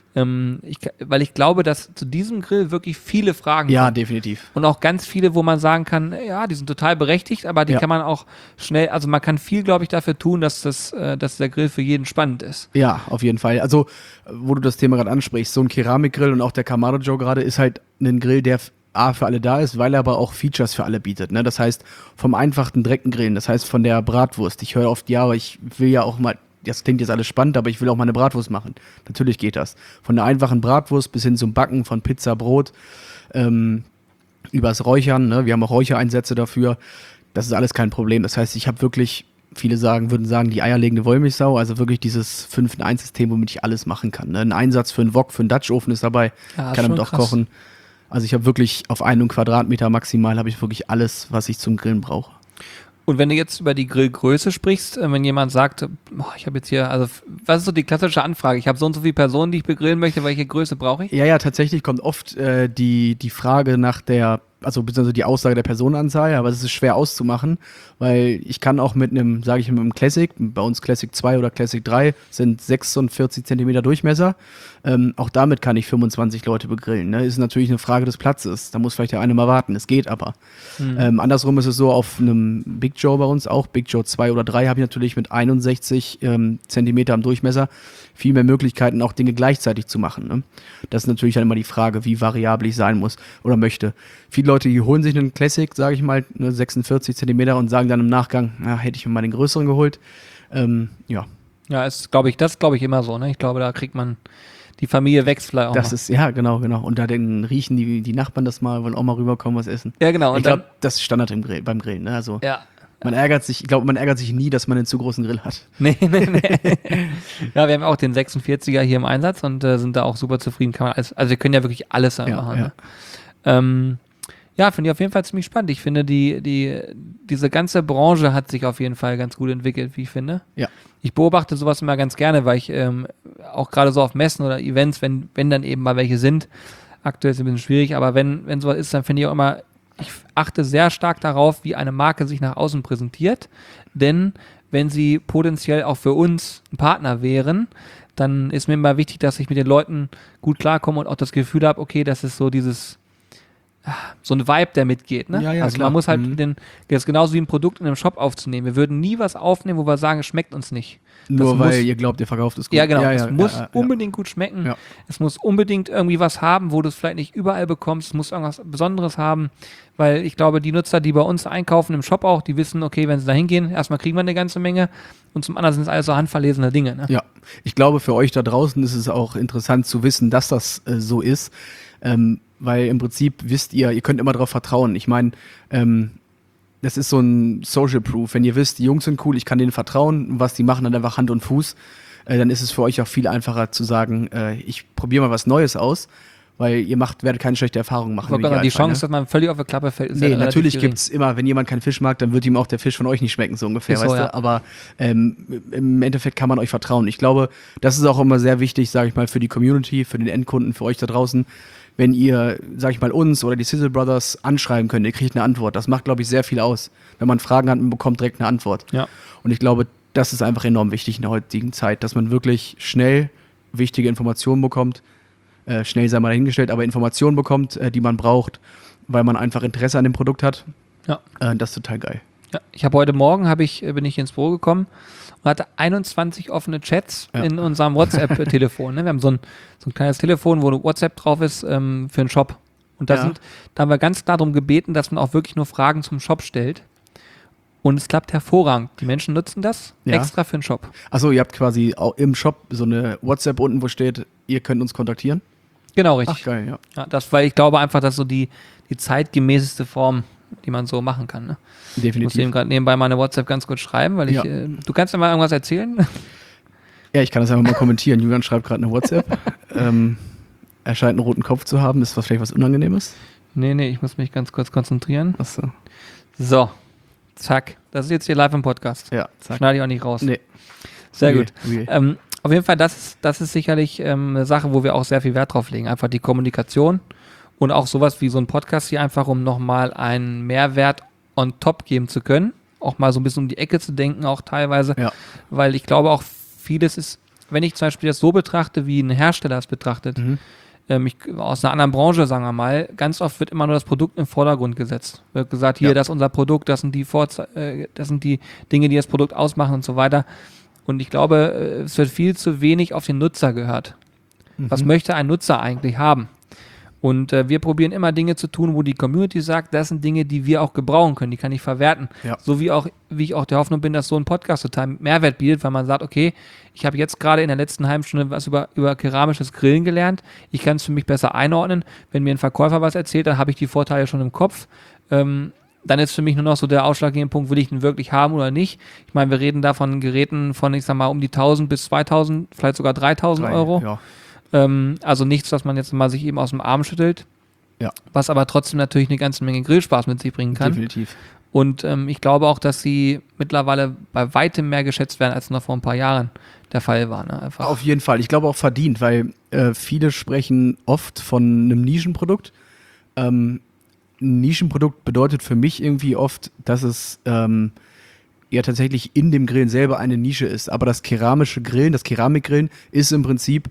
Ähm, ich, weil ich glaube, dass zu diesem Grill wirklich viele Fragen Ja, kommen. definitiv. Und auch ganz viele, wo man sagen kann, ja, die sind total berechtigt, aber die Ja. kann man auch schnell, also man kann viel, glaube ich, dafür tun, dass das, äh, dass der Grill für jeden spannend ist. Ja, auf jeden Fall. Also, wo du das Thema gerade ansprichst, so ein Keramikgrill und auch der Kamado Joe gerade ist halt ein Grill, der f- A, für alle da ist, weil er aber auch Features für alle bietet. Ne? Das heißt, vom einfachen direkten Grillen, das heißt von der Bratwurst. Ich höre oft, ja, aber ich will ja auch mal, das klingt jetzt alles spannend, aber ich will auch mal eine Bratwurst machen. Natürlich geht das. Von der einfachen Bratwurst bis hin zum Backen von Pizza, Brot, ähm, übers Räuchern, ne? Wir haben auch Räuchereinsätze dafür. Das ist alles kein Problem. Das heißt, ich habe wirklich, viele sagen, würden sagen, die eierlegende Wollmilchsau, also wirklich dieses fünf in eins System, womit ich alles machen kann. Ne? Ein Einsatz für einen Wok, für einen Dutch-Ofen ist dabei, Ja, kann schon damit auch krass. kochen. Also ich habe wirklich auf einen Quadratmeter maximal habe ich wirklich alles, was ich zum Grillen brauche. Und wenn du jetzt über die Grillgröße sprichst, äh, wenn jemand sagt, boah, ich habe jetzt hier, also f- was ist so die klassische Anfrage? Ich habe so und so viele Personen, die ich begrillen möchte, welche Größe brauche ich? Ja, ja, tatsächlich kommt oft äh, die, die Frage nach der, also beziehungsweise die Aussage der Personenanzahl, aber es ist schwer auszumachen, weil ich kann auch mit einem, sage ich mit einem Classic, bei uns Classic zwei oder Classic drei sind sechsundvierzig Zentimeter Durchmesser, ähm, auch damit kann ich fünfundzwanzig Leute begrillen. Ne? Ist natürlich eine Frage des Platzes, da muss vielleicht der eine mal warten, es geht aber. Mhm. Ähm, andersrum ist es so, auf einem Big Joe bei uns auch, Big Joe zwei oder drei habe ich natürlich mit einundsechzig ähm, Zentimeter am Durchmesser viel mehr Möglichkeiten, auch Dinge gleichzeitig zu machen. Ne? Das ist natürlich dann immer die Frage, wie variabel ich sein muss oder möchte. Viele Leute, die holen sich einen Classic, sage ich mal, ne, sechsundvierzig Zentimeter und sagen dann im Nachgang, na, hätte ich mir mal den größeren geholt. Ähm, ja, Ja, ist, glaube ich, das glaube ich immer so, ne? Ich glaube, da kriegt man, die Familie wächst vielleicht auch das noch. ist, ja, genau, genau. Und da dann riechen die, die Nachbarn das mal, wollen auch mal rüberkommen, was essen. Ja, genau. Und Ich glaube, dann, das ist Standard im Grill, beim Grillen. Ne? Also ja. man ärgert sich, ich glaube, man ärgert sich nie, dass man einen zu großen Grill hat. Nee, nee, nee. Ja, wir haben auch den sechsundvierziger hier im Einsatz und äh, sind da auch super zufrieden. Kann man alles, also wir können ja wirklich alles damit Ja, machen. ja. Ne? Ähm, ja, finde ich auf jeden Fall ziemlich spannend. Ich finde, die, die, diese ganze Branche hat sich auf jeden Fall ganz gut entwickelt, wie ich finde. Ja. Ich beobachte sowas immer ganz gerne, weil ich ähm, auch gerade so auf Messen oder Events, wenn, wenn dann eben mal welche sind, aktuell ist es ein bisschen schwierig, aber wenn, wenn sowas ist, dann finde ich auch immer, ich achte sehr stark darauf, wie eine Marke sich nach außen präsentiert, denn wenn sie potenziell auch für uns ein Partner wären, dann ist mir immer wichtig, dass ich mit den Leuten gut klarkomme und auch das Gefühl habe, okay, das ist so dieses, ah, so ein Vibe, der mitgeht. Ne? Ja, ja, also klar. man muss halt Mhm. den, das ist genauso wie ein Produkt in einem Shop aufzunehmen. Wir würden nie was aufnehmen, wo wir sagen, es schmeckt uns nicht. Nur Das weil muss- ihr glaubt, ihr verkauft es gut. Ja, genau. Ja, es ja, muss ja, ja. unbedingt gut schmecken. Ja. Es muss unbedingt irgendwie was haben, wo du es vielleicht nicht überall bekommst. Es muss irgendwas Besonderes haben, weil ich glaube, die Nutzer, die bei uns einkaufen im Shop auch, die wissen, okay, wenn sie da hingehen, erstmal kriegen wir eine ganze Menge und zum anderen sind es alles so handverlesene Dinge. Ne? Ja, ich glaube, für euch da draußen ist es auch interessant zu wissen, dass das äh, so ist, ähm, weil im Prinzip wisst ihr, ihr könnt immer darauf vertrauen. Ich meine, ähm, das ist so ein Social Proof. Wenn ihr wisst, die Jungs sind cool, ich kann denen vertrauen, was die machen, hat einfach Hand und Fuß, äh, dann ist es für euch auch viel einfacher zu sagen, äh, ich probiere mal was Neues aus, weil ihr macht, werdet keine schlechte Erfahrung machen. Ich wollte im gerade, die Idealfall, Chance, dass man völlig auf der Klappe fällt, ist Nee, ja relativ natürlich gering. gibt's immer, wenn jemand keinen Fisch mag, dann wird ihm auch der Fisch von euch nicht schmecken, so ungefähr, Ist so, weißt ja. du? Aber ähm, im Endeffekt kann man euch vertrauen. Ich glaube, das ist auch immer sehr wichtig, sage ich mal, für die Community, für den Endkunden, für euch da draußen. Wenn ihr, sag ich mal, uns oder die Sizzle Brothers anschreiben könnt, ihr kriegt eine Antwort. Das macht, glaube ich, sehr viel aus. Wenn man Fragen hat, man bekommt direkt eine Antwort. Ja. Und ich glaube, das ist einfach enorm wichtig in der heutigen Zeit, dass man wirklich schnell wichtige Informationen bekommt. Äh, schnell sei mal dahingestellt, aber Informationen bekommt, äh, die man braucht, weil man einfach Interesse an dem Produkt hat. Ja. Äh, das ist total geil. Ja, ich habe heute Morgen habe ich äh, bin ich ins Büro gekommen und hatte einundzwanzig offene Chats Ja. in unserem WhatsApp-Telefon. Ne? Wir haben so ein, so ein kleines Telefon, wo WhatsApp drauf ist ähm, für einen Shop. Und da, Ja. sind, da haben wir ganz klar darum gebeten, dass man auch wirklich nur Fragen zum Shop stellt. Und es klappt hervorragend. Die Menschen nutzen das Ja. extra für den Shop. Achso, ihr habt quasi auch im Shop so eine WhatsApp unten, wo steht, ihr könnt uns kontaktieren. Genau, richtig. Ach, geil, ja. Ja, das, weil ich glaube einfach, dass so die, die zeitgemäßeste Form, die man so machen kann. Ne? Ich muss eben Definitiv. gerade nebenbei meine WhatsApp ganz kurz schreiben, weil ich, Ja. äh, du kannst mir mal irgendwas erzählen? Ja, ich kann das einfach mal kommentieren. Julian schreibt gerade eine WhatsApp. ähm, er scheint einen roten Kopf zu haben. Ist was vielleicht was Unangenehmes? nee, nee, ich muss mich ganz kurz konzentrieren. Achso. So, zack. Das ist jetzt hier live im Podcast. Ja, zack. Schneide ich auch nicht raus. Nee. Sehr Real, gut. real. Ähm, auf jeden Fall, das ist, das ist sicherlich ähm, eine Sache, wo wir auch sehr viel Wert drauf legen. Einfach die Kommunikation und auch sowas wie so ein Podcast hier einfach, um nochmal einen Mehrwert on top geben zu können. Auch mal so ein bisschen um die Ecke zu denken, auch teilweise. Ja. Weil ich glaube auch vieles ist, wenn ich zum Beispiel das so betrachte, wie ein Hersteller es betrachtet, Mhm. ähm, ich, aus einer anderen Branche, sagen wir mal, ganz oft wird immer nur das Produkt im Vordergrund gesetzt. Wird gesagt, hier, Ja. das ist unser Produkt, das sind die Vorze- äh, das sind die Dinge, die das Produkt ausmachen und so weiter. Und ich glaube, äh, es wird viel zu wenig auf den Nutzer gehört. Was Mhm. möchte ein Nutzer eigentlich haben? Und äh, wir probieren immer Dinge zu tun, wo die Community sagt, das sind Dinge, die wir auch gebrauchen können, die kann ich verwerten. Ja. So wie auch, wie ich auch der Hoffnung bin, dass so ein Podcast total Mehrwert bietet, weil man sagt, okay, ich habe jetzt gerade in der letzten halben Stunde was über, über keramisches Grillen gelernt, ich kann es für mich besser einordnen. Wenn mir ein Verkäufer was erzählt, dann habe ich die Vorteile schon im Kopf. Ähm, dann ist für mich nur noch so der ausschlaggebende Punkt, will ich den wirklich haben oder nicht. Ich meine, wir reden da von Geräten von, ich sag mal, um die tausend bis zweitausend, vielleicht sogar dreitausend Drei, Euro. Ja. Ähm, also nichts, was man jetzt mal sich eben aus dem Arm schüttelt. Ja. Was aber trotzdem natürlich eine ganze Menge Grillspaß mit sich bringen kann. Definitiv. Und ähm, ich glaube auch, dass sie mittlerweile bei weitem mehr geschätzt werden, als noch vor ein paar Jahren der Fall war. Ne? Einfach. Auf jeden Fall. Ich glaube auch verdient, weil äh, viele sprechen oft von einem Nischenprodukt. Ähm, ein Nischenprodukt bedeutet für mich irgendwie oft, dass es ähm, ja tatsächlich in dem Grillen selber eine Nische ist. Aber das keramische Grillen, das Keramikgrillen ist im Prinzip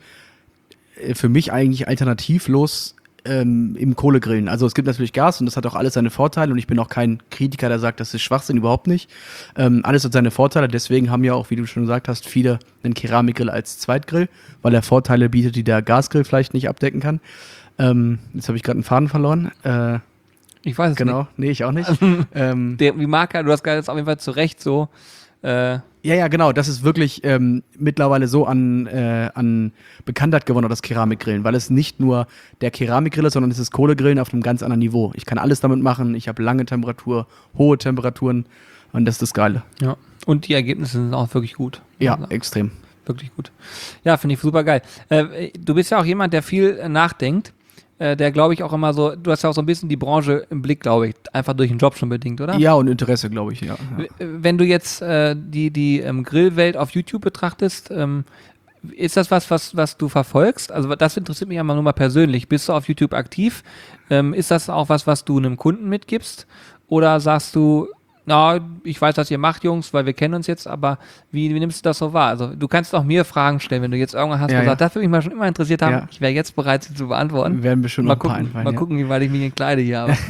äh, für mich eigentlich alternativlos ähm, im Kohlegrillen. Also es gibt natürlich Gas und das hat auch alles seine Vorteile und ich bin auch kein Kritiker, der sagt, das ist Schwachsinn, überhaupt nicht. Ähm, alles hat seine Vorteile, deswegen haben ja auch, wie du schon gesagt hast, viele einen Keramikgrill als Zweitgrill, weil er Vorteile bietet, die der Gasgrill vielleicht nicht abdecken kann. Ähm, jetzt habe ich gerade einen Faden verloren. Äh, Ich weiß es genau, nee, ich auch nicht. ähm, nicht. Der, wie Marker, du hast gerade jetzt auf jeden Fall zu Recht so. Äh, Ja, ja, genau. Das ist wirklich ähm, mittlerweile so an, äh, an Bekanntheit gewonnen, das Keramikgrillen, weil es nicht nur der Keramikgrill ist, sondern es ist Kohlegrillen auf einem ganz anderen Niveau. Ich kann alles damit machen. Ich habe lange Temperatur, hohe Temperaturen und das ist das Geile. ja. Und die Ergebnisse sind auch wirklich gut. Ja, Also, extrem. wirklich gut. Ja, finde ich super geil. Äh, du bist ja auch jemand, der viel äh, nachdenkt. Äh, der, glaube ich, auch immer so, du hast ja auch so ein bisschen die Branche im Blick, glaube ich, einfach durch den Job schon bedingt, oder? Ja, und Interesse, glaube ich, ja. ja. W- Wenn du jetzt äh, die, die ähm, Grillwelt auf YouTube betrachtest, ähm, ist das was, was, was du verfolgst? Also das interessiert mich einmal nur mal persönlich. Bist du auf YouTube aktiv? Ähm, ist das auch was, was du einem Kunden mitgibst? Oder sagst du, na, ich weiß, was ihr macht, Jungs, weil wir kennen uns jetzt, aber wie, wie nimmst du das so wahr? Also du kannst auch mir Fragen stellen, wenn du jetzt irgendwann hast, Ja, wo du ja. sagst, das würde mich mal schon immer interessiert haben. Ja. Ich wäre jetzt bereit, sie zu beantworten. Werden bestimmt Mal noch ein paar gucken, einfallen, mal ja. gucken, wie weit ich mich entkleide hier. Aber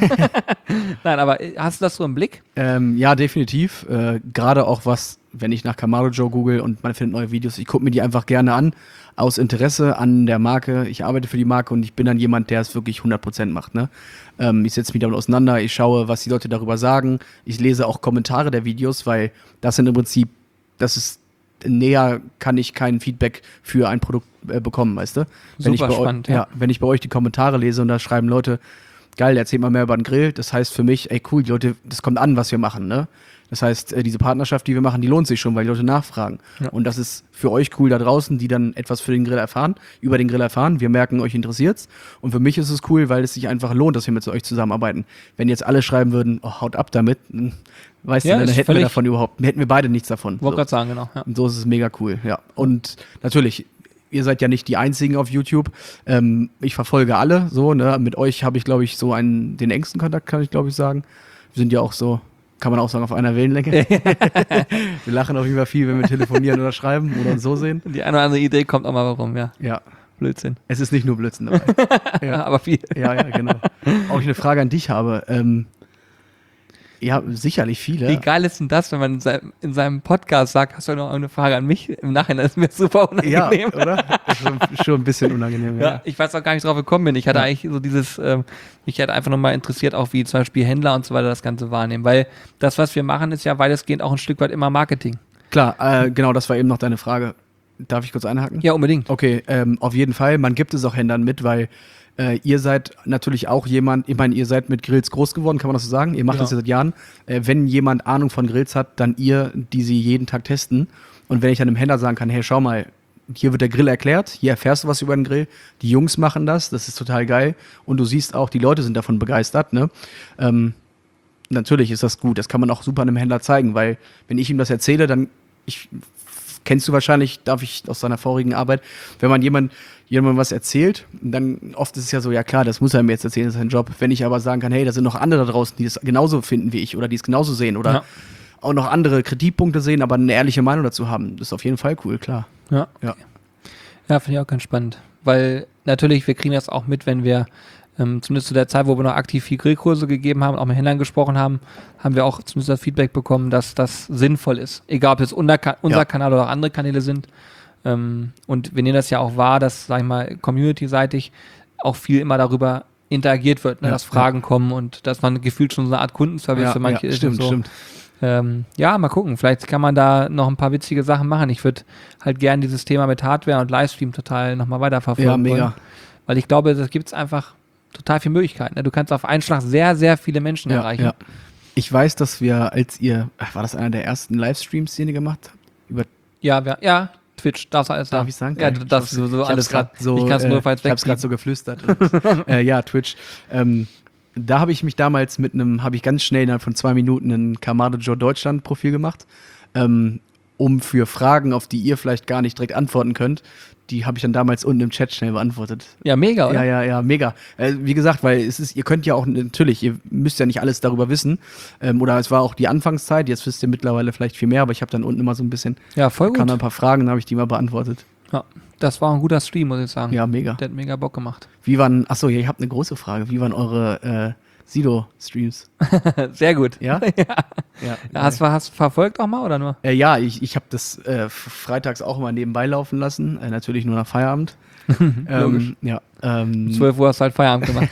Nein, aber äh, hast du das so im Blick? Ähm, ja, definitiv. Äh, Gerade auch was, wenn ich nach Kamado Joe google und man findet neue Videos, ich gucke mir die einfach gerne an, aus Interesse an der Marke. Ich arbeite für die Marke und ich bin dann jemand, der es wirklich hundert Prozent macht. Ne? Ähm, ich setze mich damit auseinander, ich schaue, was die Leute darüber sagen. Ich lese auch Kommentare der Videos, weil das sind im Prinzip, das ist näher kann ich kein Feedback für ein Produkt äh, bekommen, weißt du? Wenn Super ich bei spannend, eu- ja. ja. Wenn ich bei euch die Kommentare lese und da schreiben Leute, geil, erzählt mal mehr über den Grill. Das heißt für mich, ey cool, die Leute, das kommt an, was wir machen, ne? Das heißt, äh, diese Partnerschaft, die wir machen, die lohnt sich schon, weil die Leute nachfragen. Ja. Und das ist für euch cool da draußen, die dann etwas für den Grill erfahren, über den Grill erfahren. Wir merken, euch interessiert's. Und für mich ist es cool, weil es sich einfach lohnt, dass wir mit euch zusammenarbeiten. Wenn jetzt alle schreiben würden, oh, haut ab damit, hm, weißt Ja, du, dann ist hätten wir völlig- davon überhaupt, hätten wir beide nichts davon. Wollte So. gerade sagen, genau. Ja. Und so ist es mega cool, ja. Und natürlich, ihr seid ja nicht die Einzigen auf YouTube. Ähm, ich verfolge alle so, ne? Mit euch habe ich, glaube ich, so einen, den engsten Kontakt, kann ich, glaube ich, sagen. Wir sind ja auch so, kann man auch sagen, auf einer Wellenlänge. Wir lachen auf jeden Fall viel, wenn wir telefonieren oder schreiben oder uns so sehen. Die eine oder andere Idee kommt auch mal warum, ja. Ja, Blödsinn. es ist nicht nur Blödsinn dabei. Ja. Ja, Aber viel. ja, ja, genau. Auch ich eine Frage an dich habe. Ähm, ja, sicherlich viele. Wie geil ist denn das, wenn man in seinem, in seinem Podcast sagt, hast du noch eine Frage an mich? Im Nachhinein ist mir super Ja, unangenehm. oder? Ist schon, schon ein bisschen unangenehm, Ja, ja. ich weiß auch gar nicht drauf gekommen bin. Ich hatte Ja. eigentlich so dieses, ähm, mich hätte einfach nochmal interessiert, auch wie zum Beispiel Händler und so weiter das Ganze wahrnehmen. Weil das, was wir machen, ist ja weitestgehend auch ein Stück weit immer Marketing. Klar, äh, genau, das war eben noch deine Frage. Darf ich kurz einhaken? Ja, unbedingt. Okay, ähm, auf jeden Fall. Man gibt es auch Händlern mit, weil äh, ihr seid natürlich auch jemand, ich meine, ihr seid mit Grills groß geworden, kann man das so sagen? Ihr macht Genau. das ja seit Jahren. Äh, wenn jemand Ahnung von Grills hat, dann ihr, die sie jeden Tag testen. Und wenn ich dann einem Händler sagen kann, hey, schau mal, hier wird der Grill erklärt, hier erfährst du was über den Grill. Die Jungs machen das, das ist total geil. Und du siehst auch, die Leute sind davon begeistert, ne? Ähm, natürlich ist das gut. Das kann man auch super einem Händler zeigen, weil wenn ich ihm das erzähle, dann ich kennst du wahrscheinlich, darf ich aus seiner vorigen Arbeit, wenn man jemand jemandem was erzählt, dann oft ist es ja so, ja klar, das muss er mir jetzt erzählen, das ist sein Job. Wenn ich aber sagen kann, hey, da sind noch andere da draußen, die das genauso finden wie ich oder die es genauso sehen oder Ja. auch noch andere Kritikpunkte sehen, aber eine ehrliche Meinung dazu haben, das ist auf jeden Fall cool, klar. Ja. Ja. Ja, finde ich auch ganz spannend. Weil natürlich, wir kriegen das auch mit, wenn wir, ähm, zumindest zu der Zeit, wo wir noch aktiv viel Grillkurse gegeben haben, auch mit Händlern gesprochen haben, haben wir auch zumindest das Feedback bekommen, dass das sinnvoll ist. Egal, ob es unser, unser Ja. Kanal oder auch andere Kanäle sind. Ähm, und wir nehmen das ja auch wahr, dass, sag ich mal, community-seitig auch viel immer darüber interagiert wird, ne? Ja, dass Fragen kommen und dass man gefühlt schon so eine Art Kundenservice Ja, für manche ja, ist. stimmt, und so. stimmt. Ähm, ja, mal gucken. Vielleicht kann man da noch ein paar witzige Sachen machen. Ich würde halt gern dieses Thema mit Hardware und Livestream total nochmal weiterverfolgen Ja, mega. wollen. Weil ich glaube, da gibt es einfach total viele Möglichkeiten. Ne? Du kannst auf einen Schlag sehr, sehr viele Menschen Ja, erreichen. ja. Ich weiß, dass wir, als ihr, ach, war das einer der ersten Livestreams, die ihr gemacht habt? Über, Ja, wir, ja, Twitch, darfst du alles darf da. ich sagen? Ja, Geil. das Ich so, so hab's alles grad gerade. ich kann es äh, nur falls Ich hab's gerade so geflüstert. Und, äh, ja, Twitch. Ähm, da habe ich mich damals mit einem, habe ich ganz schnell innerhalb von zwei Minuten ein Kamado Joe Deutschland Profil gemacht, ähm, um für Fragen, auf die ihr vielleicht gar nicht direkt antworten könnt, die habe ich dann damals unten im Chat schnell beantwortet. Ja, mega, oder? Ja, ja, ja, mega. Äh, wie gesagt, weil es ist, ihr könnt ja auch, natürlich, ihr müsst ja nicht alles darüber wissen. Ähm, oder es war auch die Anfangszeit, jetzt wisst ihr mittlerweile vielleicht viel mehr, aber ich habe dann unten immer so ein bisschen, Ja, voll kam gut. dann ein paar Fragen, dann habe ich die mal beantwortet. Ja, das war ein guter Stream, muss ich sagen. Ja, mega. Der hat mega Bock gemacht. Wie waren, achso, ja, ihr habt eine große Frage. Wie waren eure äh, Sido-Streams? Sehr gut. Ja? ja. Ja, Hast du hast du verfolgt auch mal oder nur? äh, ja, ich, ich habe das äh, freitags auch immer nebenbei laufen lassen. Äh, natürlich nur nach Feierabend. Logisch. ähm, ja, ähm, zwölf Uhr hast du halt Feierabend gemacht.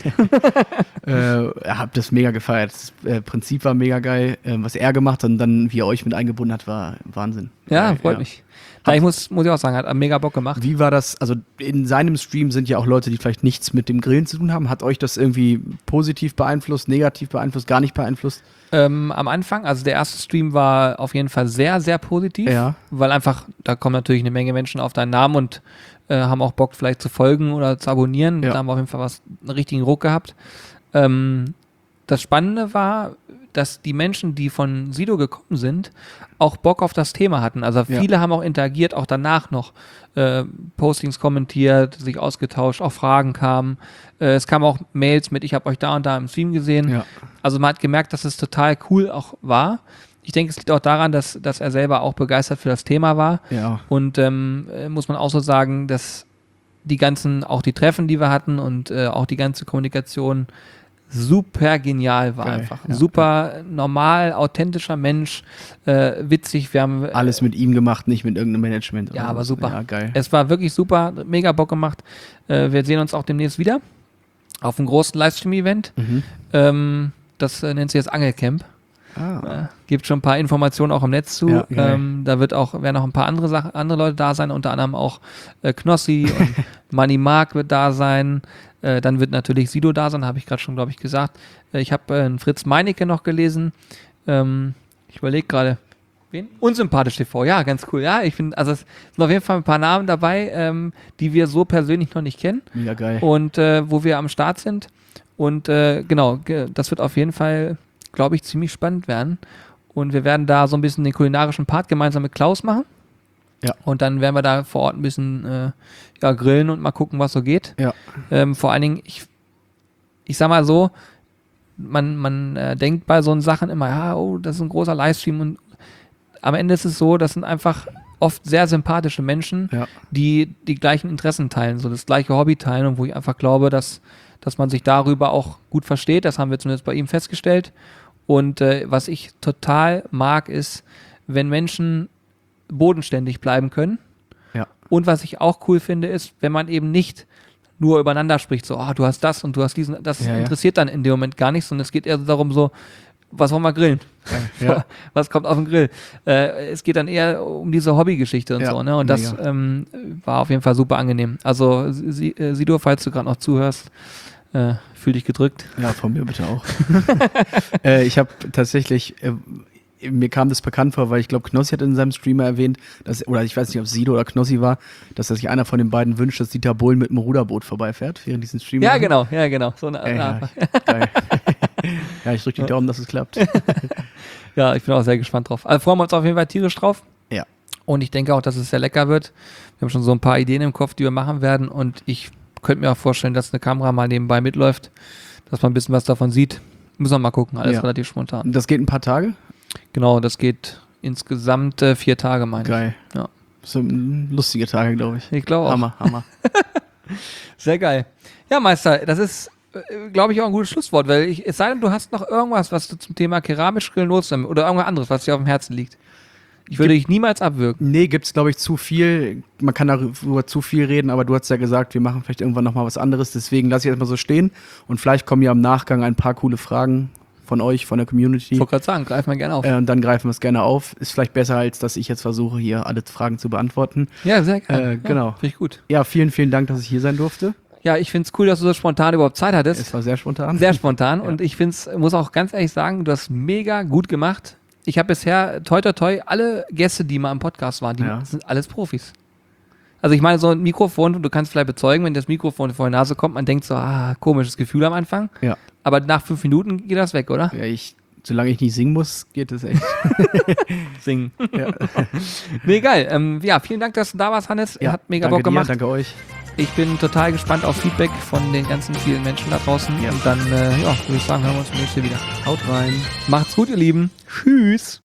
äh, hab das mega gefeiert. Das äh, Prinzip war mega geil. Äh, was er gemacht hat und dann, wie er euch mit eingebunden hat, war Wahnsinn. Ja, Geil, freut mich. Da ich muss, muss ich auch sagen, hat mega Bock gemacht. Wie war das? Also in seinem Stream sind ja auch Leute, die vielleicht nichts mit dem Grillen zu tun haben. Hat euch das irgendwie positiv beeinflusst, negativ beeinflusst, gar nicht beeinflusst? Ähm, am Anfang, also der erste Stream war auf jeden Fall sehr, sehr positiv, Ja. weil einfach, da kommen natürlich eine Menge Menschen auf deinen Namen und äh, haben auch Bock vielleicht zu folgen oder zu abonnieren. Ja. Da haben wir auf jeden Fall was, einen richtigen Ruck gehabt. Ähm, das Spannende war, dass die Menschen, die von Sido gekommen sind, auch Bock auf das Thema hatten. Also Ja. viele haben auch interagiert, auch danach noch äh, Postings kommentiert, sich ausgetauscht, auch Fragen kamen. Äh, es kamen auch Mails mit, ich habe euch da und da im Stream gesehen. Ja. Also man hat gemerkt, dass es total cool auch war. Ich denke, es liegt auch daran, dass, dass er selber auch begeistert für das Thema war. Ja. Und ähm, äh, muss man auch so sagen, dass die ganzen, auch die Treffen, die wir hatten und äh, auch die ganze Kommunikation super genial war. Geil, Einfach. ja, Super normal, authentischer Mensch, äh, witzig. Wir haben äh, Alles mit ihm gemacht, nicht mit irgendeinem Management. Ja, oder aber so. super. Ja, geil. Es war wirklich super, mega Bock gemacht. Äh, wir sehen uns auch demnächst wieder auf einem großen Livestream-Event. Mhm. Ähm, das äh, nennt sich jetzt Angelcamp. Ah. Äh, gibt schon ein paar Informationen auch im Netz zu. Ja, geil. ähm, da wird auch, werden auch ein paar andere Sachen, andere Leute da sein, unter anderem auch äh, Knossi und Money Mark wird da sein. Äh, dann wird natürlich Sido da sein, habe ich gerade schon, glaube ich, gesagt. Äh, ich habe äh, einen Fritz Meinecke noch gelesen. Ähm, ich überlege gerade, wen? Unsympathisch T V, ja, ganz cool. Ja, ich finde, also es sind auf jeden Fall ein paar Namen dabei, ähm, die wir so persönlich noch nicht kennen Mega geil. und äh, wo wir am Start sind. Und äh, genau, ge- das wird auf jeden Fall, glaube ich, ziemlich spannend werden. Und wir werden da so ein bisschen den kulinarischen Part gemeinsam mit Klaus machen. Ja. Und dann werden wir da vor Ort ein bisschen äh, ja, grillen und mal gucken, was so geht. Ja. Ähm, vor allen Dingen, ich, ich sag mal so, man, man äh, denkt bei so Sachen immer, ja, oh, das ist ein großer Livestream. Und am Ende ist es so, das sind einfach oft sehr sympathische Menschen, Ja. die die gleichen Interessen teilen, so das gleiche Hobby teilen und wo ich einfach glaube, dass, dass man sich darüber auch gut versteht. Das haben wir zumindest bei ihm festgestellt. Und äh, was ich total mag, ist, wenn Menschen bodenständig bleiben können. Ja. Und was ich auch cool finde, ist, wenn man eben nicht nur übereinander spricht, so, ah, du hast das und du hast diesen, das Ja, ja. interessiert dann in dem Moment gar nicht, sondern es geht eher darum, so, was wollen wir grillen? Ja. Was kommt auf den Grill? Äh, es geht dann eher um diese Hobbygeschichte und Ja, so, ne? Und das mega. ähm, war auf jeden Fall super angenehm. Also, Si- äh, Sido, falls du gerade noch zuhörst, äh, fühl dich gedrückt. Ja, von mir bitte auch. äh, ich habe tatsächlich, äh, mir kam das bekannt vor, weil ich glaube, Knossi hat in seinem Streamer erwähnt, dass, oder ich weiß nicht, ob es Sido oder Knossi war, dass sich einer von den beiden wünscht, dass Dieter Bohlen mit dem Ruderboot vorbeifährt, während diesen Stream. Ja, machen. genau, ja, genau. So eine, Ja, ja, ja. geil. Ja, ich drücke die Daumen, dass es klappt. ja, ich bin auch sehr gespannt drauf. Also freuen wir uns auf jeden Fall tierisch drauf. Ja. Und ich denke auch, dass es sehr lecker wird. Wir haben schon so ein paar Ideen im Kopf, die wir machen werden. Und ich könnte mir auch vorstellen, dass eine Kamera mal nebenbei mitläuft, dass man ein bisschen was davon sieht. Müssen wir mal gucken, alles Ja. relativ spontan. Und das geht ein paar Tage? Genau, das geht insgesamt äh, vier Tage, meine Geil. Ja. So mm, lustige Tage, glaube ich. Ich glaube auch. Hammer, Hammer. Sehr geil. Ja, Meister, das ist, glaube ich, auch ein gutes Schlusswort, weil ich, es sei denn, du hast noch irgendwas, was du zum Thema keramisch grillen nutzt oder irgendwas anderes, was dir auf dem Herzen liegt. Ich würde dich niemals abwürgen. Nee, gibt's, glaube ich, zu viel. Man kann darüber zu viel reden, aber du hast ja gesagt, wir machen vielleicht irgendwann nochmal was anderes. Deswegen lasse ich erstmal so stehen. Und vielleicht kommen ja im Nachgang ein paar coole Fragen von euch, von der Community. Ich wollte gerade sagen, greifen wir gerne auf. Äh, und dann greifen wir es gerne auf. Ist vielleicht besser, als dass ich jetzt versuche, hier alle Fragen zu beantworten. Ja, sehr gerne. Äh, genau. Ja, finde ich gut. Ja, vielen, vielen Dank, dass ich hier sein durfte. Ja, ich finde es cool, dass du so spontan überhaupt Zeit hattest. Es war sehr spontan. Sehr spontan. Ja. Und ich finde es, muss auch ganz ehrlich sagen, du hast mega gut gemacht. Ich habe bisher, toi toi toi, alle Gäste, die mal im Podcast waren, die Ja. sind alles Profis. Also ich meine, so ein Mikrofon, du kannst vielleicht bezeugen, wenn das Mikrofon vor die Nase kommt, man denkt so, ah, komisches Gefühl am Anfang. Ja. Aber nach fünf Minuten geht das weg, oder? Ja, ich, solange ich nicht singen muss, geht es echt. Singen. Ja. Nee, geil. Ähm, ja, vielen Dank, dass du da warst, Hannes. Ja, Hat mega danke Bock gemacht. Dir, danke euch. Ich bin total gespannt auf Feedback von den ganzen vielen Menschen da draußen. Ja. Und dann, äh, ja, würde ich sagen, hören wir uns nächstes Mal wieder. Haut rein. Macht's gut, ihr Lieben. Tschüss.